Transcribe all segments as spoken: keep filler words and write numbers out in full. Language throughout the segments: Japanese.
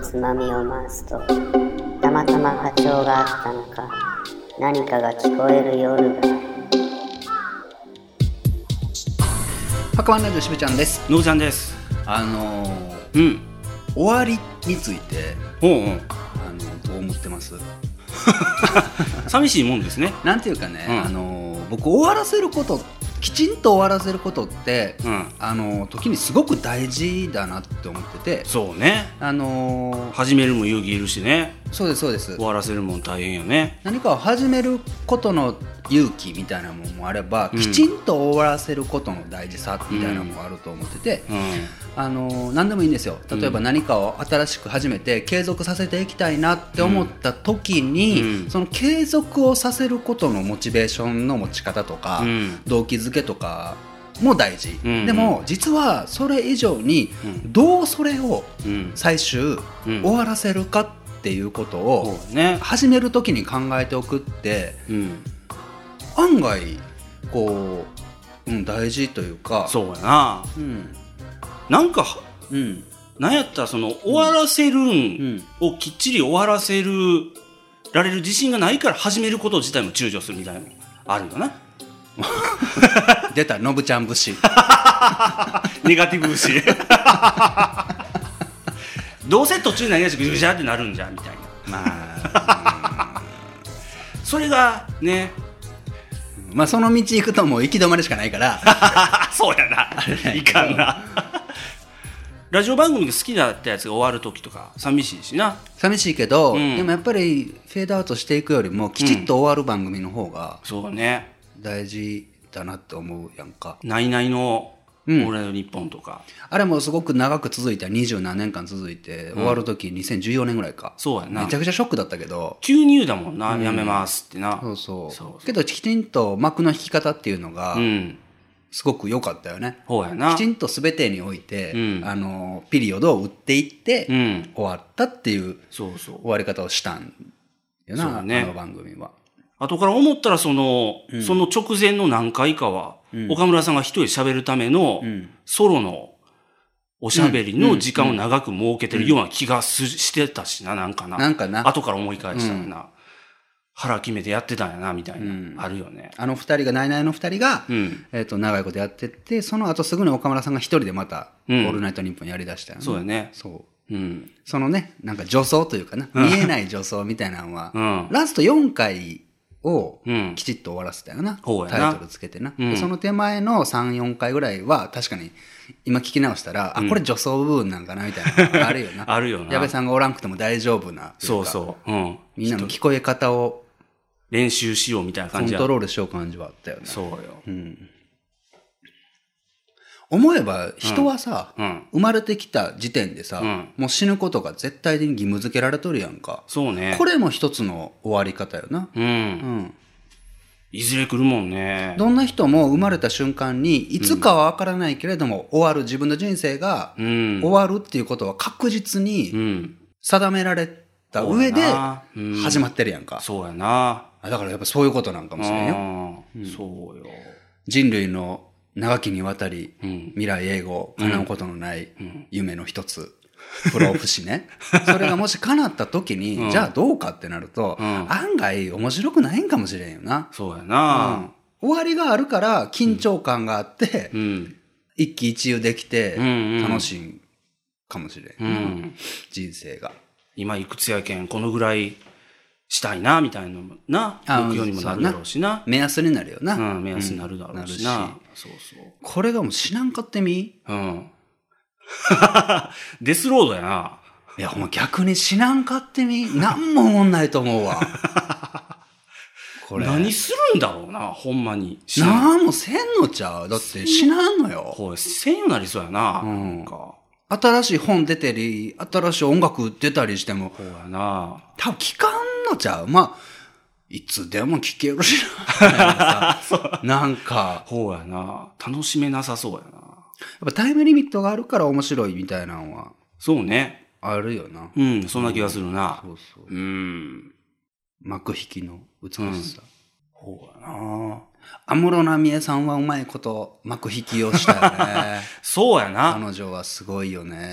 つまみを回すと、たまたま波長があったのか、何かが聞こえる夜がある。 白ワンラジオしぶちゃんです。 のぶちゃんです。 あのー、 うん、 終わりについて、 おうおう、 あのどう思ってます？ 寂しいもんですね。 なんていうかね、 うん、 あのー、僕終わらせること、きちんと終わらせることって、 うん、 あのー、時にすごく大事だなって思ってて。 そうね。 あのー、 始めるも勇気いるしね。 そうですそうです。 終わらせるもん大変よね。 何かを始めることの勇気みたいなものもあれば、 うん、 きちんと終わらせることの大事さみたいなのもあると思ってて、うんうん、あの何でもいいんですよ。例えば何かを新しく始めて継続させていきたいなって思った時に、うん、その継続をさせることのモチベーションの持ち方とか、うん、動機づけとかも大事、うんうん、でも実はそれ以上にどうそれを最終終わらせるかっていうことを始める時に考えておくって、うん、案外こう、うん、大事というか。 そうやな、うん、なんか、うん、なんやったらその終わらせるんをきっちり終わらせるられる自信がないから始めること自体も躊躇するみたいなのあるよな。 出たのぶちゃん節ネガティブ節どうせ途中何やしぐじゃってなるんじゃんみたいな、まあ、それがね、 まあその道行くともう行き止まりしかないからそうやないかんなラジオ番組が好きだったやつが終わる時とか寂しいしな。 寂しいけど、うん、でもやっぱりフェードアウトしていくよりもきちっと終わる番組の方が、うん、そうね、大事だなって思うやんか。 ないないのオールナイトニッポンとか、 うん、あれもすごく長く続いた二十何年間続いて、うん、終わる時にせんじゅうよねんぐらいか。 そうやな。 めちゃくちゃショックだったけど急に言うだもんな、うん、やめますってな。 そうそう。そうそうけどきちんと幕の引き方っていうのが、うん、すごく良かったよね。 そうやな。 きちんと全てにおいて、うん、あのピリオドを打っていって、うん、終わったっていう終わり方をしたんよな、ね、あの番組は。 後から思ったらその、うん、その直前の何回かは、うん、岡村さんが一人喋るための、うん、ソロのおしゃべりの時間を長く設けてるような気がす、うん、してたしな、なんかな。 なんかな。 後から思い返したらな、うん、腹決めてやってたんやな、みたいな、うん、あるよね。 あの二人が、ナイナイの二人が、うん、えっと、長いことやってって、その後すぐに岡村さんが一人でまた、うん、オールナイトニッポンやり出したよね。 そうやね。 そう。うん、そのね、なんか助走というかな、見えない助走みたいなのは、うん、ラストよんかい、をきちっと終わらせたよな、うん、タイトルつけてな、うん、でその手前のさん、よんかいぐらいは確かに今聞き直したら、うん、あこれ助走部分なんかなみたいなのあるよなあるよな。 矢部さんがおらんくても大丈夫なそうそう、うん、 みんなの聞こえ方を練習しようみたいな感じコントロールしよう感じはあったよね。 そうよ、 うん、思えば人はさ、うん、生まれてきた時点でさ、うん、もう死ぬことが絶対的に義務付けられとるやんか。 そうね。 これも一つの終わり方よな。うん。うん。 いずれ来るもんね。 どんな人も生まれた瞬間にいつかは分からないけれども、うん、終わる自分の人生が終わるっていうことは確実に定められた上で始まってるやんか。 そうやな。 だからやっぱそういうことなんかもしれんよ。 うん、そうよ。 人類の長きにわたり、うん、未来永劫叶うことのない夢の一つ、不老不死ね。それがもし叶った時に、うん、じゃあどうかってなると、うん、案外面白くないんかもしれんよな。 そうやな、 うん。終わりがあるから緊張感があって、うん、一喜一憂できて楽しいかもしれん、うんうん、人生が。 今いくつやけんこのぐらいしたいなみたいなのもな、目標にもなるだろうしな。 目安になるよな。 うん、目安になるだろうしな。うん、そうそう。 これがもう知らんかってみ？ うん。デスロードやな。 いや、ほんま逆に知らんかってみ？なんも思んないと思うわ。 これ。何するんだろうな、ほんまに。 なんもせんのちゃう。だって知らんのよ。 これ、せんようなりそうやな。うん。なんか新しい本出てり、新しい音楽出たりしても、 そうやな。 多分聞かんのちゃう。まあ、いつでも聞けるしな。なんか。 そうやな。楽しめなさそうやな。やっぱタイムリミットがあるから面白いみたいなのは。 そうね。 あるよな。 うん、そんな気がするな。 そうそう。うん。幕引きの美しさ。 そうやな。 安室奈美恵さんはうまいこと幕引きをしたよね。 そうやな。 彼女はすごいよね。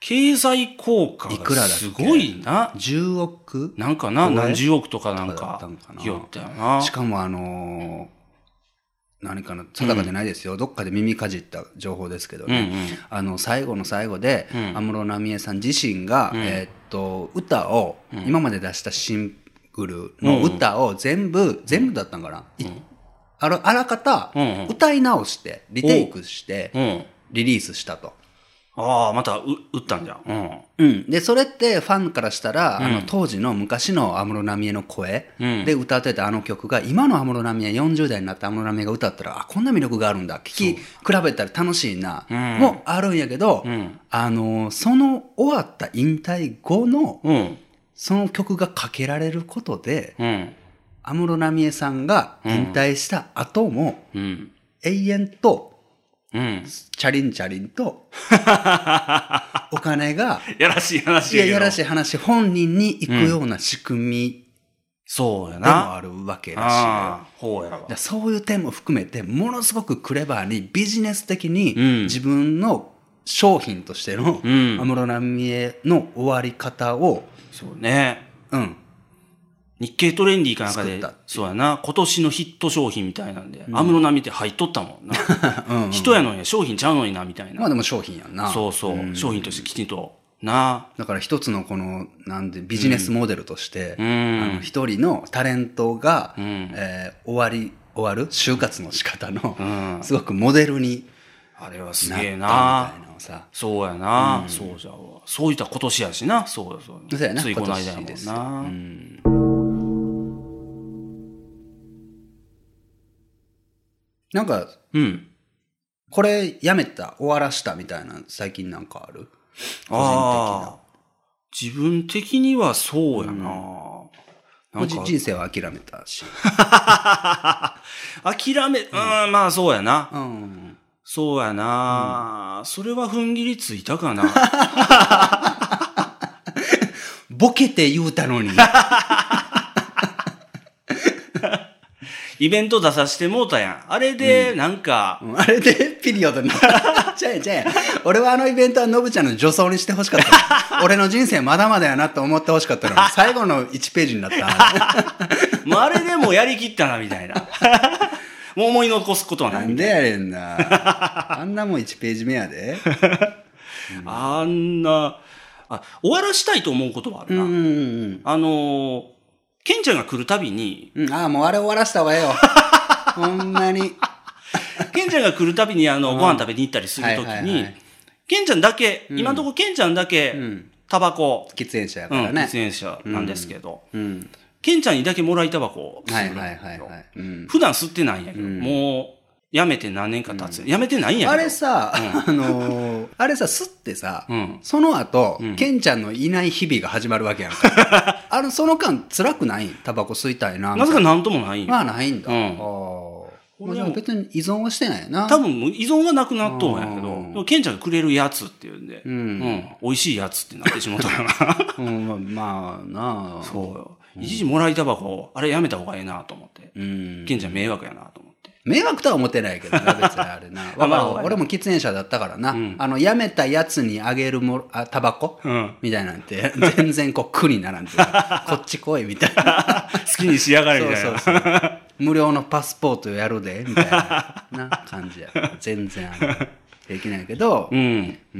経済効果いくらだっけがすごいな。 じゅうおくなんかな、 これ何十億とかなんだっかたんかな、 言ったよな。 しかもあのー何かな定かでないですよ、うん、どっかで耳かじった情報ですけどね、 うんうん、 あの最後の最後で安室、うん、奈美恵さん自身が、うん、えー、っと歌を、うん、今まで出したシングルの歌を全部、うん、全部だったんかな、うん、あら、あらかた、うんうん、歌い直してリテイクしてリリースしたと。 ああ、また、う、打ったんじゃん。うん。 うん。で、それってファンからしたら、うん、あの、当時の昔の安室奈美恵の声で歌ってたあの曲が、今の安室奈美恵、よんじゅう代になった安室奈美恵が歌ったら、あ、こんな魅力があるんだ。聞き比べたら楽しいな、うん、もあるんやけど、うん、あの、その終わった引退後の、うん、その曲がかけられることで、うん、安室奈美恵さんが引退した後も、うん、永遠と、うん、チャリンチャリンとお金がやらしい話やいややらしい話本人に行くような仕組み、 そうやなでもあるわけらしいよ。 そうやわ。 そういう点も含めてものすごくクレバーにビジネス的に自分の商品としての安室奈美恵の終わり方を、 そうね、 うん、 日経トレンディーかなんかで、そうやな、今年のヒット商品みたいなんで、安室奈美って入っとったもんな。うんうん、人やのに商品ちゃうのにな、みたいな。 まあでも商品やんな。 そうそう、うん、商品としてきちんと、な。 だから一つのこの、なんで、ビジネスモデルとして、うん、あの一人のタレントが、うん、えー、終わり、終わる就活の仕方の、うん、すごくモデルにあれはすげえな。そうやな、うん。そうじゃわ。そういった今年やしな。そうそう。 そうやな。 ついこの間やもんな。うん、 なんか、うん。これやめた、終わらしたみたいな、最近なんかある？個人的な。 自分的にはそうやな。うん、 なんか人生は諦めたし。 諦め、うん、まあそうやな。うん、そうやな、うん。それは踏ん切りついたかな。 ボケて言うたのに。 イベント出させてもうたやん。あれで、なんか、 うん、あれでピリオドになった。ちゃえちゃえ。俺はあのイベントはのぶちゃんの女装にしてほしかった。俺の人生まだまだやなと思ってほしかったのに、最後のいちページになった。 もうあれでもやりきったな、みたいな。もう思い残すことはない。 なんでやれんな。あんなもんいちページ目やで。 うん、あんな、あ、終わらしたいと思うことはあるな。うんうんうん、あのー、ケンちゃんが来るたびに、 うん、ああ、もうあれ終わらした方がええよ。ほんまに。 ケンちゃんが来るたびに、あの、うん、ご飯食べに行ったりするときに、はいはいはい、ケンちゃんだけ、うん、今のところケンちゃんだけ、タバコ。 喫煙者やからね。 うん、喫煙者なんですけど、うんうん、ケンちゃんにだけもらいタバコをする。はいはいはい、はいうん。普段吸ってないんやけど、うん、もう、やめて何年か経つ。うん、やめてないんやけど。 あれさ、うん、あのー、あれさ、吸ってさ、うん、その後、うん、ケンちゃんのいない日々が始まるわけやんか。あの、その間辛くない？タバコ吸いたいな。 なぜかなんともないんまあないんだ。うん、あまあ、でも別に依存はしてないな。 多分依存はなくなっとんやけど、ケンちゃんがくれるやつっていうんで、うんうん、美味しいやつってなってしまったよな。 うん、まあなあ。 そうよ。一時もらいタバコ、あれやめた方がええなと思って。うん、ケンちゃん迷惑やなと思って。 迷惑とは思ってないけどな、別にあれな。まあまあ、俺も喫煙者だったからな。うん、あの、やめたやつにあげるも、あ、タバコ、うん、みたいなんて、全然こう苦にならんて。こっち来い、みたいな。 好きにしやがれ、みたいな。そうそうそう。 無料のパスポートやるで、みたいな、な感じや。全然あの、できないけど、うん。うん。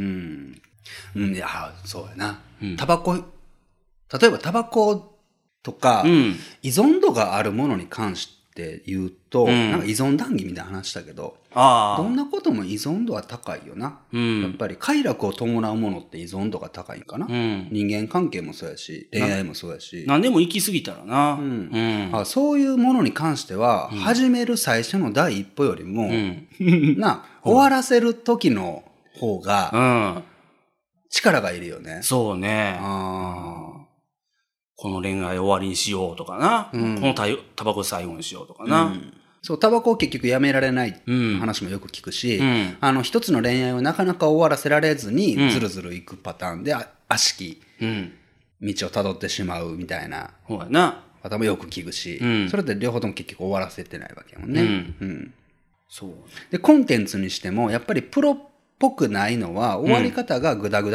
うん、いや、そうやな。タバコ、例えばタバコとか、うん、依存度があるものに関して、って言うと、うん、なんか依存談義みたいな話したけど、あどんなことも依存度は高いよな、うん。やっぱり快楽を伴うものって依存度が高いんかな、うん。人間関係もそうやし、恋愛もそうやし。 何でも行き過ぎたらな。うんうん、あそういうものに関しては、うん、始める最初の第一歩よりも、うん、な、終わらせる時の方が、力がいるよね。 そうね。あこの恋愛終わりにしようとかな。うん、このタバコ最後にしようとかな。うん、 そう、タバコを結局やめられない話もよく聞くし、うん、あの、一つの恋愛をなかなか終わらせられずに、ずるずるいくパターンで、悪しき道を辿ってしまうみたいな。 そうやな。 方もよく聞くし、うん、それって両方とも結局終わらせてないわけやもんね。うん。うん、そう。で、コンテンツにしても、やっぱりプロっぽくないのは、終わり方がグダグダな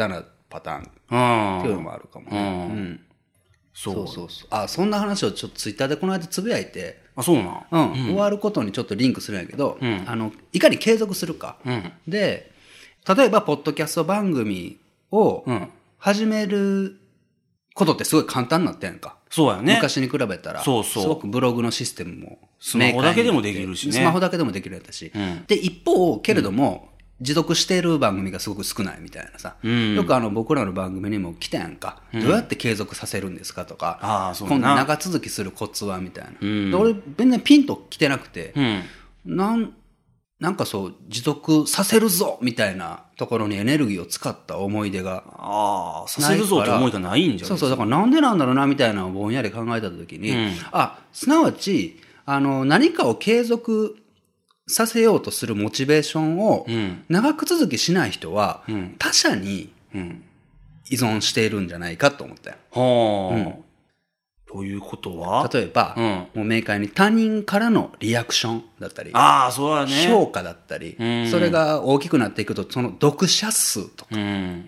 パターンっていうのもあるかもね。 うんうん。 そうそうそうそう。あ、そんな話をちょっとツイッターでこの間つぶやいて。 あ、そうなん。 うん。うん、終わることにちょっとリンクするんやけど、 うん、 あの、いかに継続するか。 うん、 で、例えば、ポッドキャスト番組を始めることってすごい簡単になったやんか。 そうやね。 昔に比べたら、 そうそう。 すごくブログのシステムもスマホだけでもできるしね。 スマホだけでもできるやったし。 うん、 で、一方、けれども、うん、持続している番組がすごく少ないみたいなさ。うん、よくあの、僕らの番組にも来たやんか。うん、どうやって継続させるんですかとか。 ああ、そう今度長続きするコツはみたいな。 うん、 で俺、全然ピンと来てなくて、 うん、 なんなんかそう、持続させるぞみたいなところにエネルギーを使った思い出が。 ああ、させるぞって思いがないんじゃないですか。 そうそう、だからなんでなんだろうなみたいなのをぼんやり考えたときに、うん、あ、すなわち、あの、何かを継続させようとするモチベーションを長く続きしない人は、うん、他者に依存しているんじゃないかと思ったよ。 はあ。うんということは例えば、うん、もう明快に他人からのリアクションだったり、 ああ、そうだね。 評価だったり、うん、それが大きくなっていくと、その読者数とか、うん、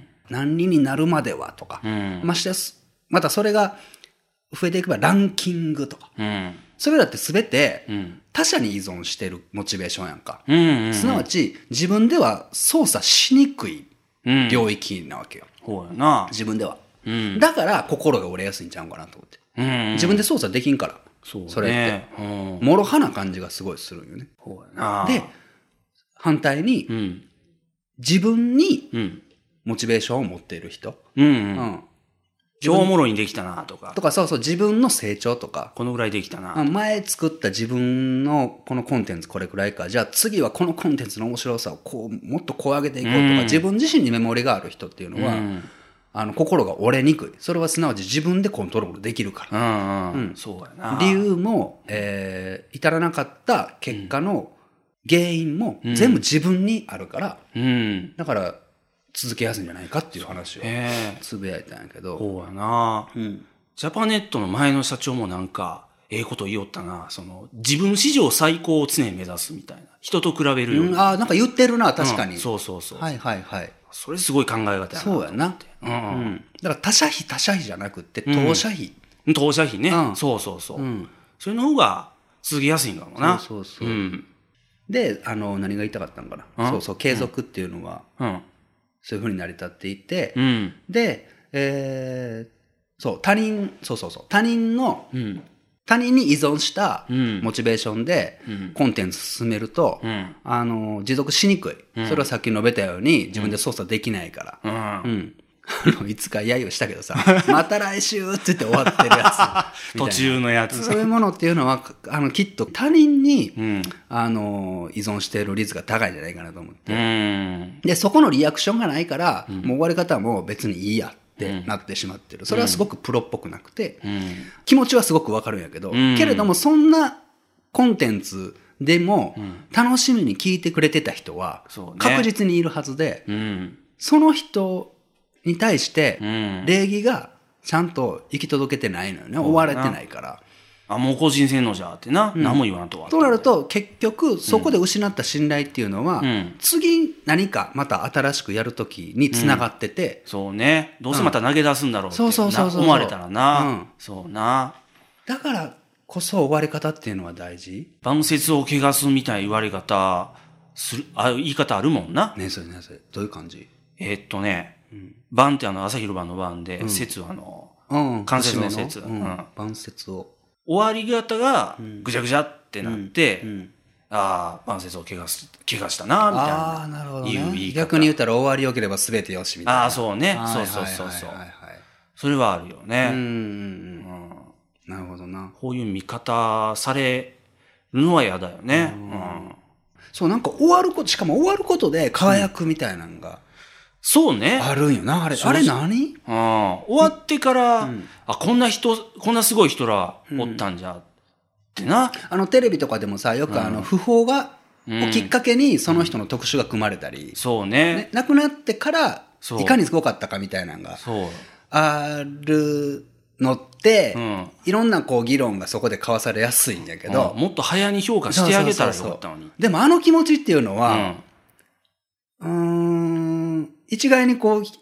何人になるまではとか、うん、ましてや、またそれが増えていけばランキングとか、うん、それだってすべて他者に依存しているモチベーションやんか。うんうんうん、すなわち自分では操作しにくい領域なわけよ。 ほうやな。 自分では、うん。だから心が折れやすいんちゃうかなと思って。うんうん、自分で操作できんから。そうね。それって。うん、もろはな感じがすごいするんよね。 そうやな。 で、反対に、うん、自分にモチベーションを持っている人。うんうんうん、 超おもろいにできたなとか。 とか、そうそう、自分の成長とか。 このぐらいできたな。 前作った自分のこのコンテンツこれくらいか。じゃあ次はこのコンテンツの面白さをこう、もっとこう上げていこうとか、うん、自分自身にメモリがある人っていうのは、うんあの、心が折れにくい。それはすなわち自分でコントロールできるから。 うんうん。うん、そうやな。 理由も、えー、至らなかった結果の原因も全部自分にあるから、うん、だから続けやすいんじゃないかっていう話をつぶやいたんやけど。 そうやな。うん。ジャパネットの前の社長もなんか、ええこと言おったな。その、自分史上最高を常に目指すみたいな。人と比べるように。 うん、ああ、なんか言ってるな、確かに、 うん。そうそうそう。 はいはいはい。 それすごい考え方やな。 そうやな。うんうん。だから他社費他社費じゃなくて、当社費。 うん、当社費ね、うん。そうそうそう。うん、それの方が続けやすいんかもな。 そうそうそう。うん、で、あの、何が言いたかったんかな。うん、そうそう、継続っていうのは、うん、そういう風に成り立っていて、うん、で、えー、そう、他人、そうそうそう、他人の、うん他人に依存したモチベーションでコンテンツ進めると、うん、あの、持続しにくい、うん。それはさっき述べたように自分で操作できないから。うん。うん、あの、いつか揶揄したけどさ、また来週って言って終わってるやつ。 途中のやつ。 そういうものっていうのは、あの、きっと他人に、うん、あの、依存している率が高いんじゃないかなと思って。うん、で、そこのリアクションがないから、うん、もう終わり方はもう別にいいや。ってなってしまってる。それはすごくプロっぽくなくて、うん、気持ちはすごくわかるんやけど、うん、けれどもそんなコンテンツでも楽しみに聞いてくれてた人は確実にいるはずで、うん、その人に対して礼儀がちゃんと行き届けてないのよね。追われてないから。 あ、もう個人洗脳じゃってな、うん、何も言わんとは。 となると結局そこで失った信頼っていうのは、うん、次何かまた新しくやるときに繋がってて、 うん、そうね。どうせまた投げ出すんだろうって、うん、そうそうそうそう思われたらな、うん、そうな。 だからこそ終わり方っていうのは大事。 晩節を汚すみたいな言われ方する、あ、言い方あるもんな。 ねえそれねえそれどういう感じ？ えー、っとね、うん、晩ってあの朝昼晩の晩で、うん、節はあの、うん、関節の節、うん、 晩節を終わり方がぐちゃぐちゃってなって、うんうん、ああ、晩節を怪我す、怪我したな、みたいな。 ああ、なるほど、ね。逆に言ったら終わり良ければ全てよし、みたいな。 ああ、そうね。そうそうそうそう。それはあるよね。うんうんうん、 なるほどな。 こういう見方されるのは嫌だよね。うんうん、 そう、なんか終わること、しかも終わることで輝くみたいなのが。うんそうね。 あるんよな、あれ。あれ何？ ああ終わってから、うん、あ、こんな人、こんなすごい人らおったんじゃ、ってな。 あの、テレビとかでもさ、よくあの、訃報が、をきっかけにその人の特集が組まれたり。 うん、そうねね。 亡くなってから、いかにすごかったかみたいなのが、 そう。 あるのって、うん、いろんなこう議論がそこで交わされやすいんだけど、 うん、もっと早に評価してあげたらよかったのに。 でもあの気持ちっていうのは、うんうーん一概にこう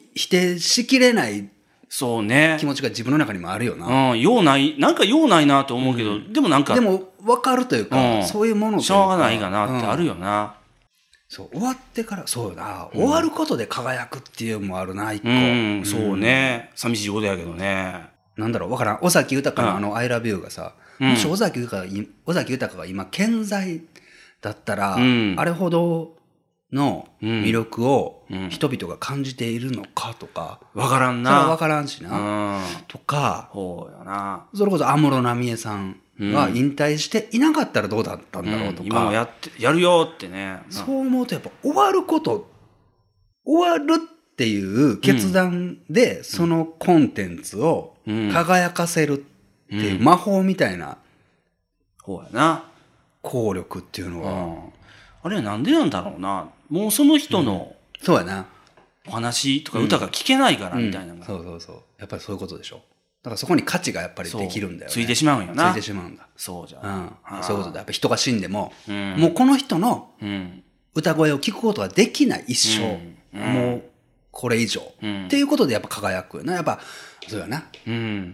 否定しきれないそうね。 気持ちが自分の中にもあるよな。 うん、用ない、なんか用ないなと思うけど、うん、でもなんか。 でも分かるというか、うん、そういうものというか。 しょうがないかなってあるよな。うん、 そう、終わってから、そうよな、うん、終わることで輝くっていうのもあるな、一個。 うん、そうね。寂しいことやけどね。 なんだろう、わからん。尾崎豊のあの、I love you がさ、うん、もし尾崎豊が、尾崎豊が今、健在だったら、うん、あれほどの魅力を人々が感じているのかとか。 わ、うん、からんな。 それはわからんしな。うん、とか、 そうやな。 それこそ安室奈美恵さんが引退していなかったらどうだったんだろうとか。うん、 今もやって、やるよってね。 そう思うとやっぱ終わること、終わるっていう決断でそのコンテンツを輝かせるっていう魔法みたいな。 そうやな。 効力っていうのは、うん、 あれはなんでなんだろうな。もうその人の、 うん、そうやな。 お話とか歌が聞けないからみたいな、 うんうん、そうそうそう。やっぱりそういうことでしょ。だからそこに価値がやっぱりできるんだよね。 ついてしまうんよな。 ついてしまうんだ。 そうじゃん。うん。そういうことだ。やっぱ人が死んでも、うん、もうこの人の歌声を聞くことができない一生。うん、もうこれ以上、うん。っていうことでやっぱ輝くよな。やっぱ、そうやな。 うん。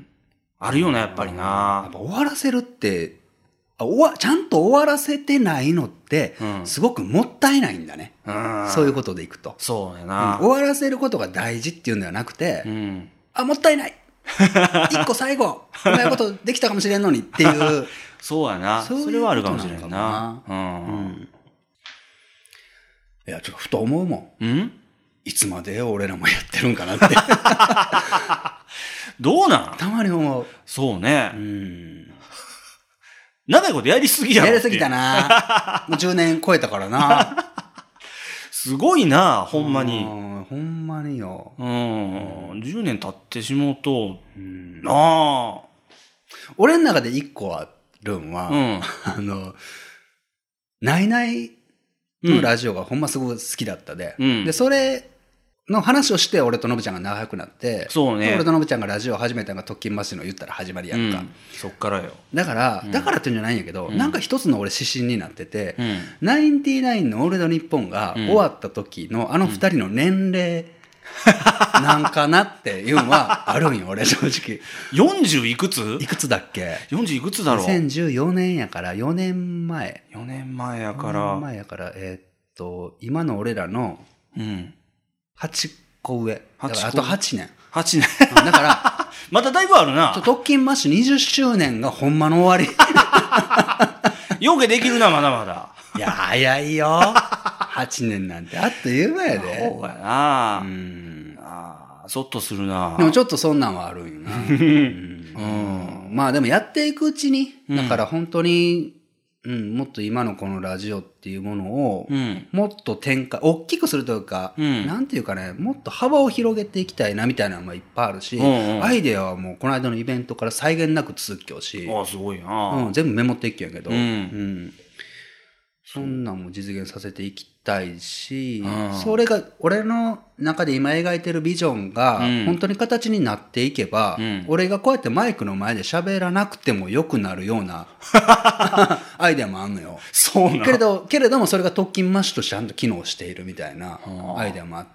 あるよな、やっぱりな。 やっぱ終わらせるって、終わ、ちゃんと終わらせてないのって、すごくもったいないんだね。うん、そういうことでいくと。 そうやな、 うん。終わらせることが大事っていうんではなくて、うん、あ、もったいない一個最後、うまいことできたかもしれんのにっていう。 そうやな。そういうそれはあるかもしれんな。うん。うん、 いや、ちょっとふと思うもん。 うん、 いつまで俺らもやってるんかなって。 どうなんたまに思う。 そうね。 うん。 長いことやりすぎやろ。 やりすぎたな。もうじゅうねん超えたからな。 すごいな、ほんまに。 ほんまによ。 うん。じゅうねん経ってしもうと、うん、ああ。 俺の中で一個あるんは、うん、あの、ナイナイのラジオがほんますごく好きだったで、うん、で、それ、の話をして俺とのぶちゃんが仲良くなって、 そうね。 俺とのぶちゃんがラジオを始めたのが特勤マッシュの言ったら始まりやんか。うん、 そっからよ。 だから、うん、だからっていうんじゃないんやけど、うん、なんか一つの俺指針になってて、うん、ナインティナインのオールドニッポンが終わった時のあの二人の年齢なんかなっていうのはあるんよ、俺正直。 よんじゅういくついくつだっけ ? よんじゅう いくつだろう ?にせんじゅうよねんやからよねんまえ。 よねんまえやから。 よねんまえやから、えー、っと、今の俺らのはちこ上。だからあとはちねん。 はちねん。 だから、 まただいぶあるな。 特勤マッシュにじゅっしゅうねんがほんまの終わり。 よけできるな、まだまだ。 いや、早いよ。はちねんなんてあっという間やで。 そうやな。うん。ああ、そっとするな。 でもちょっとそんなんはあるんよな。うん、まあでもやっていくうちに、だから本当に、うん、もっと今のこのラジオっていうものを、うん、もっと展開、大きくするというか、うん、なんていうかね、もっと幅を広げていきたいなみたいなのもいっぱいあるし、うんうん、アイデアはもうこの間のイベントから際限なく続きよし、 ああ、すごいな、 うん、全部メモっていくんやけど、うんうん、そんなんも実現させていきたいし、うん、それが俺の中で今描いてるビジョンが本当に形になっていけば、うん、俺がこうやってマイクの前で喋らなくても良くなるようなアイデアもあんのよ。 そうな。 けれど、けれどもそれが特勤マッシュとしてちゃんと機能しているみたいなアイデアもあって、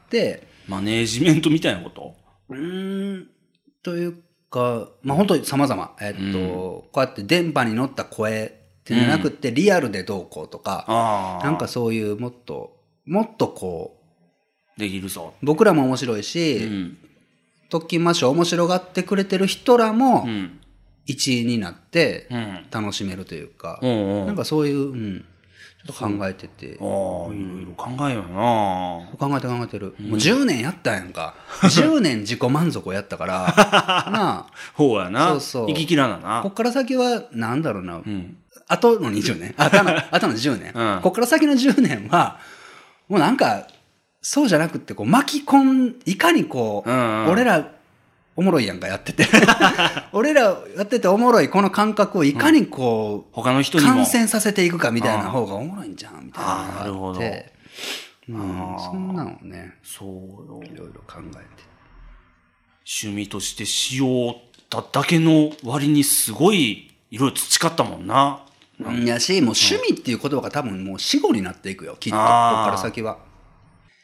マネージメントみたいなこと？ うーん、というか、まあ本当に様々、えっと、うん、こうやって電波に乗った声ってじゃなくて、リアルでどうこうとか、うん、なんかそういうもっと、もっとこう、できるぞ。 僕らも面白いし、うん、特勤マッシュ面白がってくれてる人らも、一員になって楽しめるというか、うん、なんかそういう、うん、ちょっと考えてて。 ああ、いろいろ考えよな。 考えて考えてる。うん、もうじゅうねんやったんやんか。じゅうねん自己満足をやったから、なあ。 ほうやな。 そうそう。 生ききらなな。 こっから先は、なんだろうな。うん、あとのにじゅうねん。あとの、あとのじゅうねん。うん、こっから先のじゅうねんは、もうなんか、そうじゃなくて、こう巻き込ん、いかにこう、うんうん、俺ら、おもろいやんか、やってて。俺らやってておもろいこの感覚をいかにこう、 うん、他の人にも感染させていくかみたいな方がおもろいんじゃん、みたいなのがあって。 なるほど。 うん、そんなのね、 そうよ。 いろいろ考えて。 趣味としてしようだだけの割にすごい、いろいろ培ったもんな。 いやし、もう趣味っていう言葉が多分もう死語になっていくよ、きっと。ここから先は。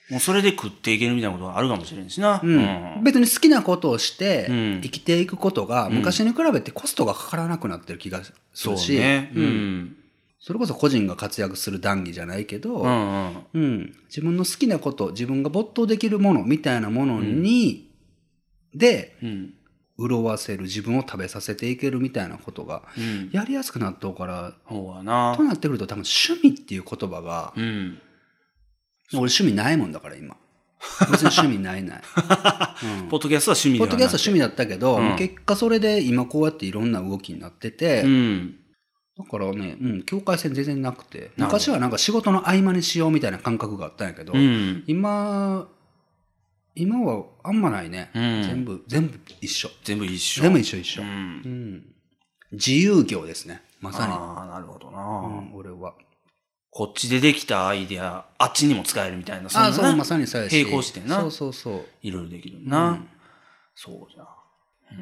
もうそれで食っていけるみたいなことがあるかもしれんしな。 うんうん、別に好きなことをして生きていくことが昔に比べてコストがかからなくなってる気がするし、 そうね。 うん、それこそ個人が活躍する談義じゃないけど、 うんうんうん、自分の好きなこと、自分が没頭できるものみたいなものに、うん、で、うん潤わせる自分を食べさせていけるみたいなことがやりやすくなっとうから、 うん、なとなってくると多分趣味っていう言葉が、うん、俺趣味ないもんだから今別に趣味ないない、 うん、ポッドキャストは趣味ではなくてポッドキャストは趣味だったけど、うん、結果それで今こうやっていろんな動きになってて、うん、だからね、うん、境界線全然なくて昔はなんか仕事の合間にしようみたいな感覚があったんやけど、うん、今今はあんまないね、うん、全部全部一緒全部一緒全部一緒一緒、うんうん、自由業ですねまさに。 ああなるほどな、 うん、俺はこっちでできたアイデアあっちにも使えるみたいなそんな、 あそうまさにそうやし並行してなそうそうそういろいろできるな、うん、そうじゃ、 うん、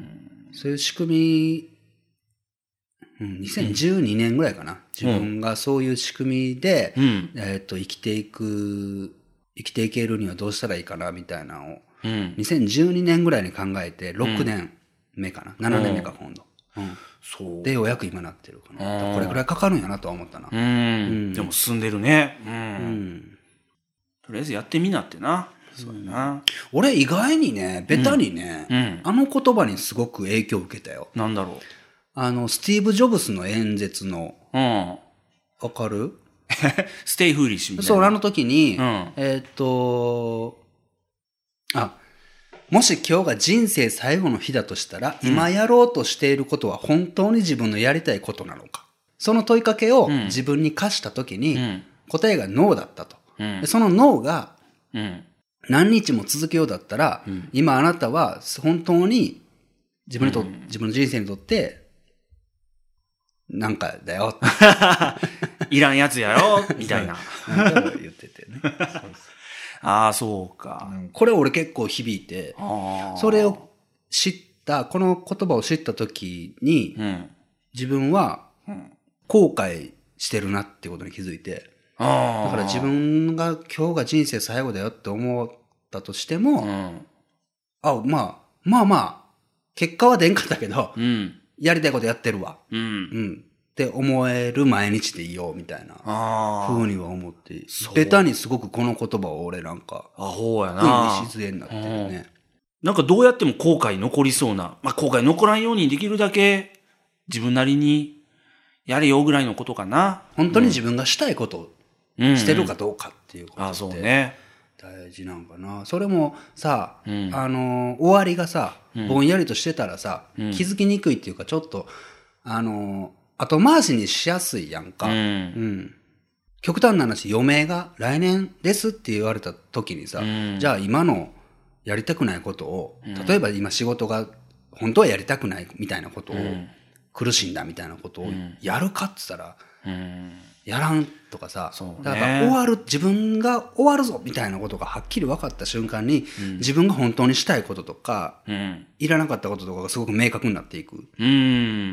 そういう仕組み、うん、にせんじゅうにねんぐらいかな、うん、自分がそういう仕組みで、うん、えー、っと生きていく生きていけるにはどうしたらいいかなみたいなのを、うん、にせんじゅうにねんぐらいに考えてろくねんめかな、うん、ななねんめか今度、うん、そうでようやく今なってるかな。これくらいかかるんやなとは思ったな。 うん、うん、でも進んでるね、うんうん、とりあえずやってみなってな、そうやな、うん、 俺意外にねベタにね、うんうん、あの言葉にすごく影響を受けたよ。 なんだろう、 あのスティーブ・ジョブスの演説のわ、うん、かるステイフーリッシュみたいな。 そう、あの時に、うん、えー、っと、あ、もし今日が人生最後の日だとしたら、うん、今やろうとしていることは本当に自分のやりたいことなのか。その問いかけを自分に課した時に、うん、答えがノーだったと。うん、でそのノーが、何日も続けようだったら、うん、今あなたは本当に自分にと、うん、自分の人生にとって、なんかだよいらんやつやろみたいななんか言っててねそうそうああそうか、 うん、これ俺結構響いて、それを知ったこの言葉を知った時に、うん、自分は後悔してるなってことに気づいて、だから自分が今日が人生最後だよって思ったとしても、うん、あまあまあまあ結果は出んかったけど、うんやりたいことやってるわ。うん。うん。って思える毎日でいようみたいな。ああ。ふうには思って。ベタにすごくこの言葉を俺なんか。 あ、ほうやな。 礎になってるね。 なんかどうやっても後悔残りそうな。まあ、後悔残らんようにできるだけ自分なりにやれよぐらいのことかな。 本当に自分がしたいことをしてるかどうかっていうことって、うんうん、あ、 そうね。 大事なんかな。それもさ、うん、あの終わりがさ、うん、ぼんやりとしてたらさ、うん、気づきにくいっていうかちょっとあの後回しにしやすいやんか。うんうん、極端な話、余命が来年ですって言われた時にさ、うん、じゃあ今のやりたくないことを、うん、例えば今仕事が本当はやりたくないみたいなことを、うん、苦しんだみたいなことをやるかって言ったら。うんやらんとかさ、ね、だから終わる、自分が終わるぞみたいなことがはっきり分かった瞬間に、うん、自分が本当にしたいこととか、うん、いらなかったこととかがすごく明確になっていく。うん、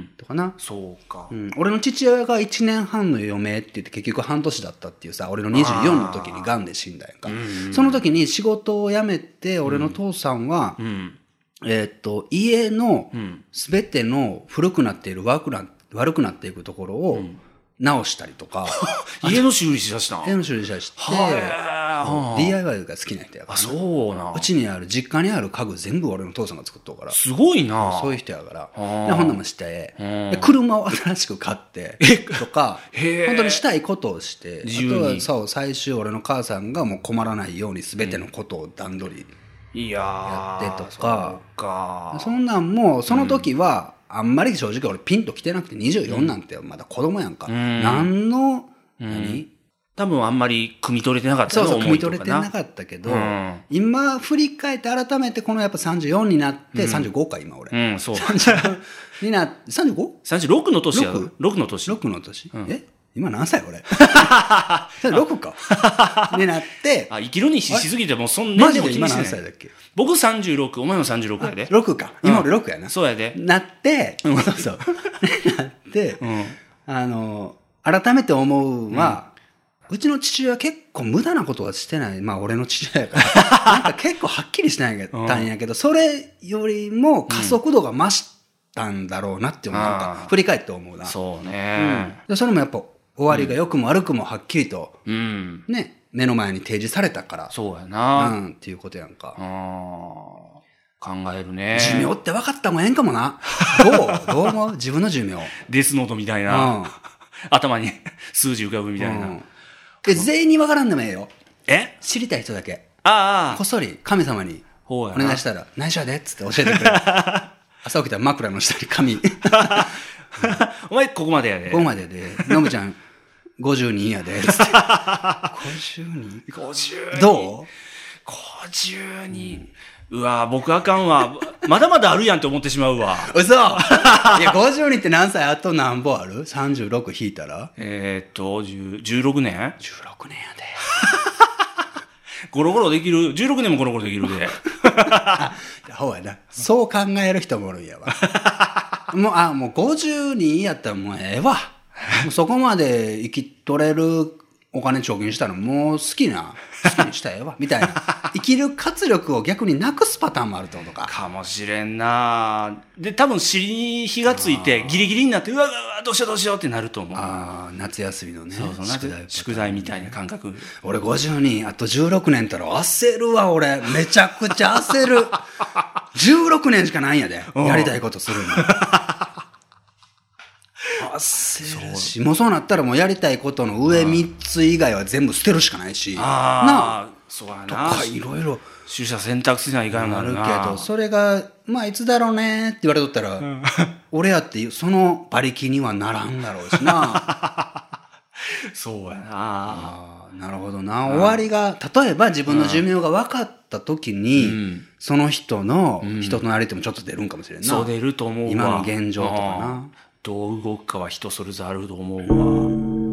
とかな。 そうか、 うん。俺の父親がいちねんはんの余命って言って結局半年だったっていうさ、俺のにじゅうよんの時に癌で死んだやんか。その時に仕事を辞めて、俺の父さんは、うん、えー、っと、家のすべての古くなっている悪くな、悪くなっていくところを、うん直したりとか家の修理しだした家の修理しだして ディーアイワイ が好きな人やから、 ね、あそうなうちにある実家にある家具全部俺の父さんが作っとうからすごいなそういう人やからでほんなもしてで車を新しく買ってとか本当にしたいことをして自由にあとはそう最終俺の母さんがもう困らないように全てのことを段取りやってとか、 そうかそんなんもその時は、うんあんまり正直俺ピンと来てなくてにじゅうよんなんてまだ子供やんか。うん、何の、うん、何多分あんまり汲み取れてなかったのそうそう、汲み取れてなかったけど、うん、今振り返って改めてこのやっぱさんじゅうよんになって、うん、さんじゅうごか今俺。 うん、そう。 さんじゅうごになって、さんじゅうご? さんじゅうろくの年やろ ?ろく の年。 ろくの年、うん、え今何歳俺ろくかになってあ生きるにしすぎてもうそんな年齢も気にしてない。マジで今何歳だっけ僕さんじゅうろくお前もさんじゅうろくやでろくか今俺ろくやな、 うん、そうやでなって、うん、そうそうなって、うん、あの改めて思うは、 うちの父親は結構無駄なことはしてない。まあ俺の父親やから。なんか結構はっきりしないたんやけど、それよりも加速度が増したんだろうなっていうのをなんか振り返って思うな。 そうね、 うん。でそれもやっぱ終わりが良くも悪くもはっきりと、 うん、 ね、目の前に提示されたから。 そうやな。 うん、っていうことやんか。 あ考えるね。 寿命って分かったもんええんかもな。どうどう思う自分の寿命。 デスノートみたいな。うん、頭に数字浮かぶみたいな。うんで全員に分からんでもええよ。 え知りたい人だけ。 ああ。 こっそり神様にお願いしたら、内緒やでっつって教えてくれる。朝起きたら枕の下に紙。 お前ここまでやで。 ここまでやで。のぶちゃんごじゅうにんやで。つって。ごじゅうにん ? ごじゅうにん。 どう ? ごじゅうにん。うわ僕あかんわ。まだまだあるやんって思ってしまうわ。 嘘いや、ごじゅうにんって何歳あと何本ある ?さんじゅうろく 引いたらえー、っと、じゅうろくねん ?じゅうろくねんやで。 ゴロゴロできる。じゅうろくねんもゴロゴロできるで。 ほうやな。そう考える人もおるんやわ。もう、あ、もうごじゅうにんやったらもうええわ。もうそこまで生き取れるお金貯金したらもう好きな、好きにしたらええわ。みたいな。生きる活力を逆になくすパターンもあるってことか。 かもしれんな。で、多分尻に火がついてギリギリになって、うわうわうわどうしようどうしようってなると思う。 ああ、夏休みのね。 そうそう、宿題、宿題みたいな感覚。 俺ごじゅうにん、あとじゅうろくねんたら焦るわ、俺。めちゃくちゃ焦る。じゅうろくねんしかないんやで。やりたいことするの。焦るし、もうそうなったらもうやりたいことの上みっつ以外は全部捨てるしかないし。 ああ、そうやな。 とかいろいろ。 取捨選択しないかんなるな。 あるけど、それが、まあいつだろうねって言われとったら、うん、俺やってその馬力にはならんだろうしな。 そうやな。 あなるほどな。終わりが、例えば自分の寿命が分かった時に、うん、その人の、うん、人となりってもちょっと出るんかもしれんな。 そう出ると思うわ。 今の現状とかな。 どう動くかは人それぞれあると思うわ。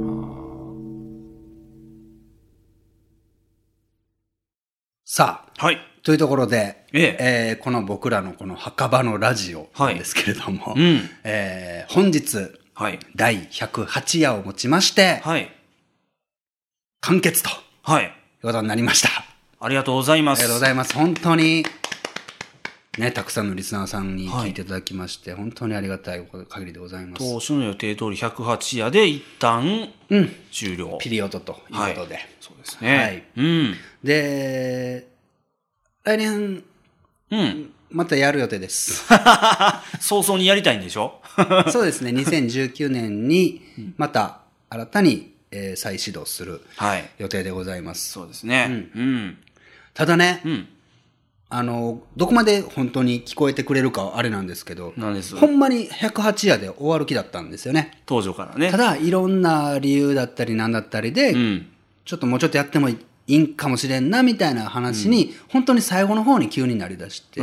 さあ、 はい。 というところで、 えええー、この僕らのこの墓場のラジオなんですけれども、 はいうん、 えー、本日、 はい、 だいひゃくはち夜をもちまして、 はい、 完結と、 はい、 いうことになりました。 ありがとうございます。 ありがとうございます。本当に、ね、たくさんのリスナーさんに聞いていただきまして、はい、本当にありがたい限りでございます。 当初の予定通りひゃくはち夜で一旦、うん、終了。 ピリオドということで。 はい、そうですね。 はい。 うん、 で、来年、うん、またやる予定です。 早々にやりたいんでしょそうですね。にせんじゅうきゅうねんに、また新たに、えー、再始動する予定でございます。 はい、そうですね。うん。うん、 ただね、 うんあの、どこまで本当に聞こえてくれるかあれなんですけど、 なんですほんまにひゃくはち夜で終わる気だったんですよね。 当初からね。 ただ、いろんな理由だったりなんだったりで、うん、ちょっともうちょっとやってもいいんかもしれんな、みたいな話に、うん、本当に最後の方に急になりだして。 うん。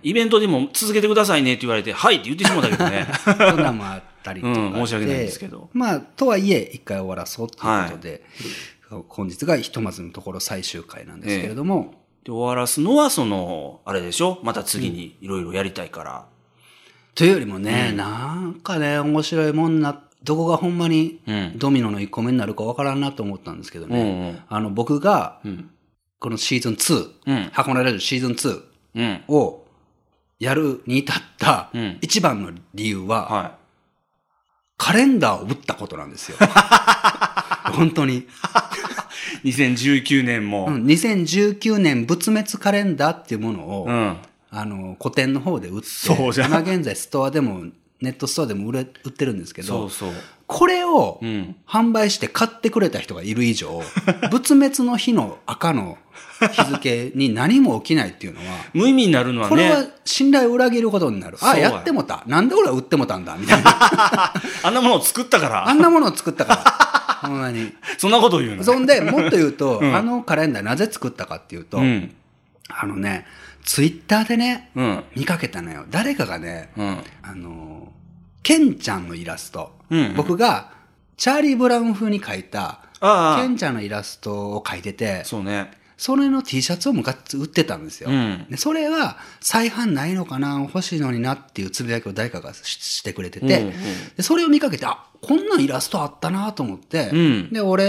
イベントでも続けてくださいねって言われて、はいって言ってしまったけどね。 そんなもあったりとか、うん。 申し訳ないですけど。 まあ、とはいえ、一回終わらそうということで、はい、本日がひとまずのところ最終回なんですけれども、ええで終わらすのは、その、あれでしょまた次にいろいろやりたいから、うん。 というよりもね、うん、なんかね、面白いもんな、どこがほんまにドミノのいっこめになるかわからんなと思ったんですけどね。うんうん、あの、僕が、このシーズンツー、うん、箱根ラジオシーズンツーをやるに至った一番の理由は、うんはい、カレンダーを打ったことなんですよ。本当に。 にせんじゅうきゅうねんも、 うん。にせんじゅうきゅうねん仏滅カレンダーっていうものを、うん、あの、古典の方で売って、 そうじゃん今現在ストアでも、ネットストアでも売れ、売ってるんですけど、 そうそうこれを販売して買ってくれた人がいる以上、仏滅の日の赤の日付に何も起きないっていうのは、 無意味になるのはね。 これは信頼を裏切ることになる。あ、やってもた。なんで俺は売ってもたんだみたいな。 あんなものを作ったから。 あんなものを作ったから。ほんまに。 そんなこと言うの、ね、 そんで、もっと言うと、うん、あのカレンダーなぜ作ったかっていうと、うん、あのね、ツイッターでね、うん、見かけたのよ。誰かがね、うん、あの、ケンちゃんのイラスト、うん、僕がチャーリー・ブラウン風に描いた、ケンちゃんのイラストを描いてて、 そうね。 それの T シャツを昔売ってたんですよ、うん、で。それは再販ないのかな欲しいのになっていうつぶやきを誰かが し, してくれてて、うんうん、でそれを見かけて、あ、こんなイラストあったなと思って、うん、で、俺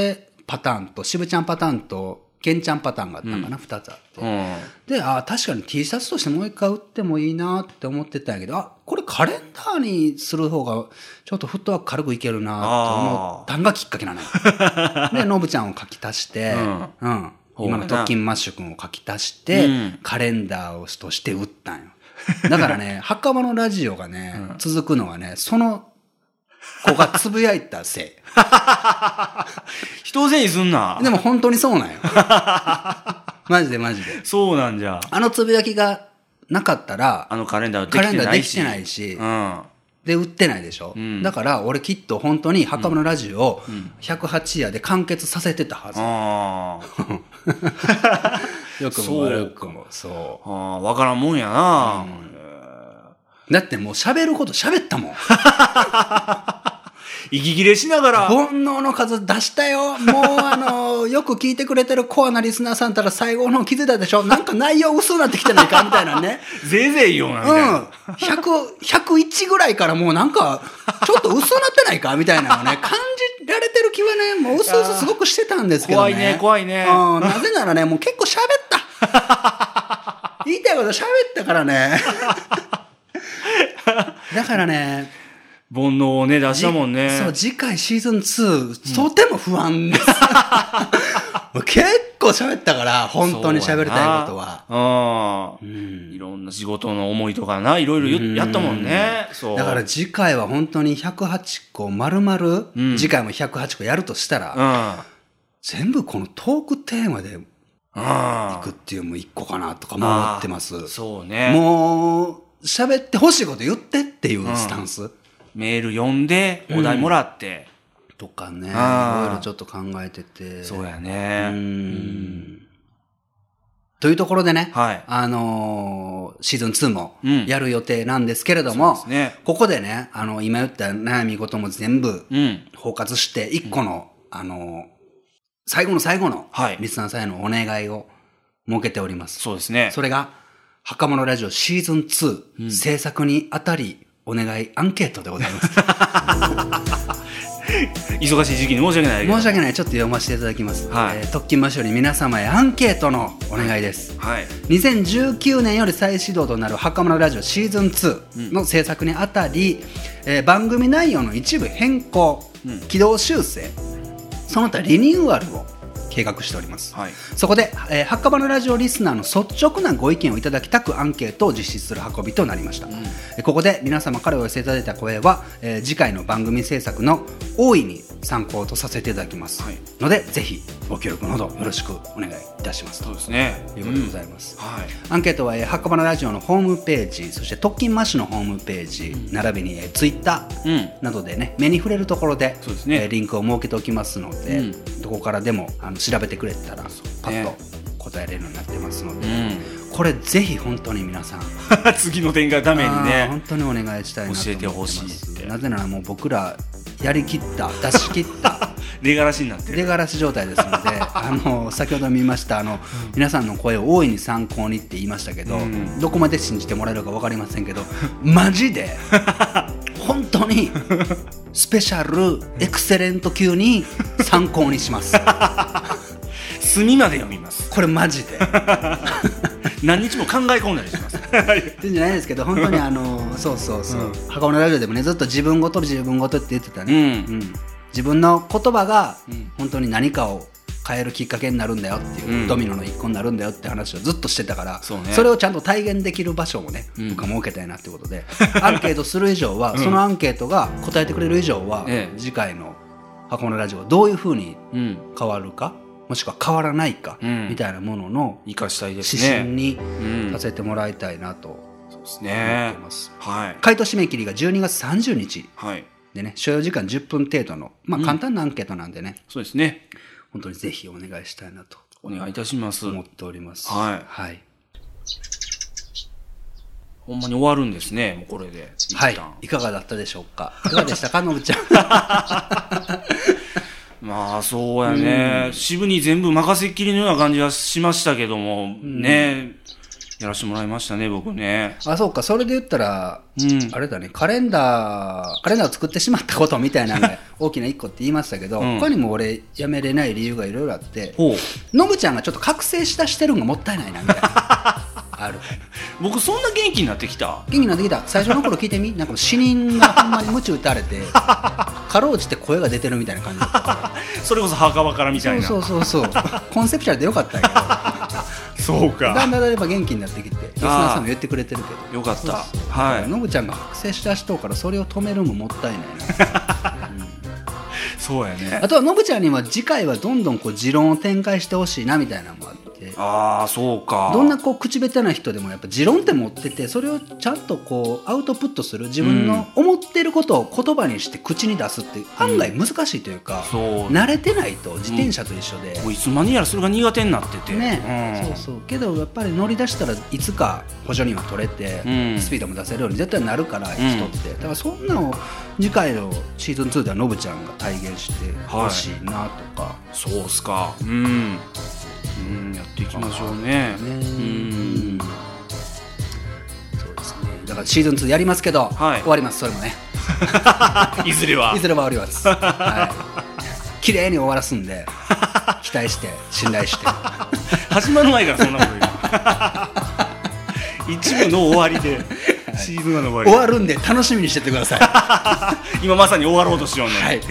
パターンと、渋ちゃんパターンと、ケンちゃんパターンがあったのかな、二、うん、つあって。うん、で、あ確かに T シャツとしてもう一回売ってもいいなって思ってたんやけど、あ、これカレンダーにする方が、ちょっとフットワーク軽くいけるなと思ったんがきっかけなのよ。で、のぶちゃんを書き足して、うん。うん、今の特勤マッシュ君を書き足して、うん、カレンダーをとして売ったんよ。だからね、墓場のラジオがね、うん、続くのはね、その子がつぶやいたせい。 人善意すんな。 でも本当にそうなんよ。マジでマジで。 そうなんじゃ。 あのつぶやきがなかったら、 あのカレンダーできてないし。カレンダーできてないし。うん。で、売ってないでしょ。うん、だから、俺きっと本当に墓場のラジオをひゃくはち夜で完結させてたはず。ああ。よくも悪くも、そう。 ああ、わからんもんやな、うん、 だってもう喋ること喋ったもん。 息切れしながら。 煩悩の数出したよ。もうあの、よく聞いてくれてるコアなリスナーさんたら最後の気づいたでしょ。なんか内容薄くなってきてないかみたいなね。 ぜいぜい言おうなみたいな。うん。 ひゃく、ひゃくいちぐらいからもうなんか、ちょっと薄くなってないかみたいなのね、感じられてる気はね、もう薄々すごくしてたんですけどね。 怖いね、怖いね。 うん。なぜならね、もう結構喋った。言いたいこと喋ったからね。だからね、 煩悩をね、出したもんね。 そう、次回シーズンツー、とても不安です。結構喋ったから、本当に喋りたいことは。 ああ、うん。いろんな仕事の思いとかな、いろいろやったもんね。そう。 だから次回は本当にひゃくはちこ丸々、うん、次回もひゃくはちこやるとしたら、うん、全部このトークテーマで行くっていうのも一個かなとかも思ってます。 そうね。 もう、喋ってほしいこと言ってっていうスタンス。うん、 メール読んで、お題もらって。 うん、とかね。いろいろちょっと考えてて。 そうやね。 うんうん、というところでね、はい、あのー、シーズンツーもやる予定なんですけれども、うんね、ここでね、あの、今言った悩み事も全部包括して、一個の、うん、あのー、最後の最後の、リスナーさんへのお願いを設けております。 そうですね。 それが、墓物ラジオシーズンツー、うん、制作にあたりお願いアンケートでございます。 忙しい時期に申し訳ないけど。 申し訳ない。ちょっと読ませていただきます。はい、えー、特勤マッシュより皆様へアンケートのお願いです。はい、にせんじゅうきゅうねんより再始動となる墓物ラジオシーズンツーの制作にあたり、うん、えー、番組内容の一部変更、うん、軌道修正、その他リニューアルを計画しております。はい、そこで、えー、墓場のラジオリスナーの率直なご意見をいただきたくアンケートを実施する運びとなりました。うん、えここで皆様からお寄せいただいた声は、えー、次回の番組制作の大いに参考とさせていただきます。はい、のでぜひご協力のほどよろしくお願いいたします。 そうですね。 ということでございます。うん、はい、アンケートは、えー、墓場のラジオのホームページ、そして特勤マッシュのホームページ、うん、並びに、えー、ツイッターなどでね、目に触れるところで、そうですね、えー、リンクを設けておきますので、うん、どこからでもあの調べてくれたらパッと答えれるようになってますので、うん、これぜひ本当に皆さん次の展開ためにね本当にお願いしたいなと思ってます。 教えてほしいって。 なぜならもう僕らやりきった出し切った出がらしになってる出がらし状態ですのであの先ほど見ましたあの、うん、皆さんの声を大いに参考にって言いましたけど、うん、どこまで信じてもらえるか分かりませんけどマジで本当にスペシャルエクセレント級に参考にします墨まで読みます。 これマジで何日も考え込んだりしますってんじゃないですけど本当にあのそうそうそう、うん、墓場のラジオでもねずっと自分ごと自分ごとって言ってたね、うんうん、自分の言葉が本当に何かを変えるきっかけになるんだよっていう、うん、ドミノの一個になるんだよって話をずっとしてたから そ,、ね、それをちゃんと体現できる場所もね、うん、僕は設けたいなってことでアンケートする以上は、うん、そのアンケートが答えてくれる以上は、ええ、次回の墓場のラジオがどういう風に変わるか、うんもしくは変わらないか、うん、みたいなものの生かしたいですね。 指針にさせてもらいたいなと思ってます。 はい、 回答締め切りがじゅうにがつさんじゅうにち、はい、でね所要時間じゅっぷん程度の、まあ、簡単なアンケートなんでね、 うん、そうですね。 本当にぜひお願いしたいなとお願いいたします思っております。 はい、はい、ほんまに終わるんですね。もうこれではいいかがだったでしょうか。いかがでしたかのぶちゃんまあそうやね、うん、渋に全部任せっきりのような感じはしましたけども、うん、ねやらせてもらいましたね、僕ね。 あ、そうか。それで言ったら、うん、あれだね、カレンダー、カレンダーを作ってしまったことみたいなのが大きな一個って言いましたけど、うん、他にも俺、やめれない理由がいろいろあって、ノブちゃんがちょっと覚醒したしてるのがもったいないな、みたいな。ある。 僕、そんな元気になってきた元気になってきた。最初の頃聞いてみなんか死人がほんまに鞭打たれて、かろうじて声が出てるみたいな感じだったから。 それこそ墓場からみたいな。 そうそうそうそう。コンセプチュアルでよかったんやけど。 そうか。 だんだんやっぱ元気になってきて、リスナーさんも言ってくれてるけど。 よかった。そうそうはい。 ノブちゃんが覚醒した人からそれを止めるのももったいないな。うん、 そうやね。 あとはノブちゃんには次回はどんどんこう持論を展開してほしいなみたいなのもあって。 ああ、そうか。 どんなこう口下手な人でもやっぱ持論って持ってて、それをちゃんとこうアウトプットする、自分の思ってることを言葉にして口に出すって案外難しいというか、うん、そう慣れてないと自転車と一緒で、 うん、もういつまにやらそれが苦手になっててね、うん、そうそうけどやっぱり乗り出したらいつか補助輪は取れて、うん、スピードも出せるように絶対なるから、人ってだからそんなのを次回のシーズンツーではノブちゃんが体現してほしいなとか、はい、 そうっすか、うんうん、やっていきましょうね。うん、 そうですね。だからシーズンツーやりますけど、はい、終わります。それもね。 いずれは。 いずれは終わります。はい。綺麗に終わらすんで、期待して信頼して。 始まる前からそんなこと言う。一部の終わりで、シーズンの終わり。 終わるんで楽しみにしててください。今まさに終わろうとしようね。 はい。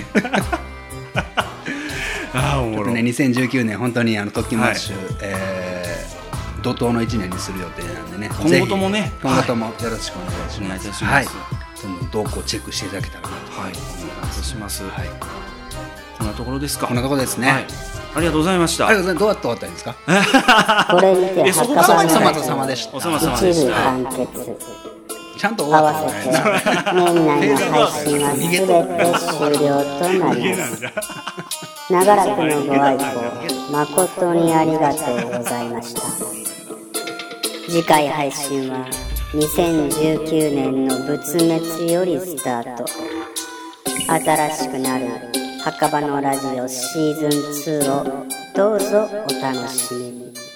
あおもろね、にせんじゅうきゅうねん本当にあの特訓マッシュ、はいえー、怒涛のいちねんにする予定なんでね、 今後ともね今後ともよろしくお願いします。 はい、はい、 どんどん動向をチェックしていただけたらなと、はい、 お願いします。はい、こんなところですか。 こんなところですね。はい、 ありがとうございました。 ありがとうございます。どうやって終わったらいいですか。 これにて墓場のお様様でした。 お様様でした。 完結。 ちゃんと終わった合わせて年内の配信はすべて終了となります。長らくのご愛顧誠にありがとうございました。次回配信はにせんじゅうきゅうねんの仏滅よりスタート。新しくなる墓場のラジオシーズンツーをどうぞお楽しみに。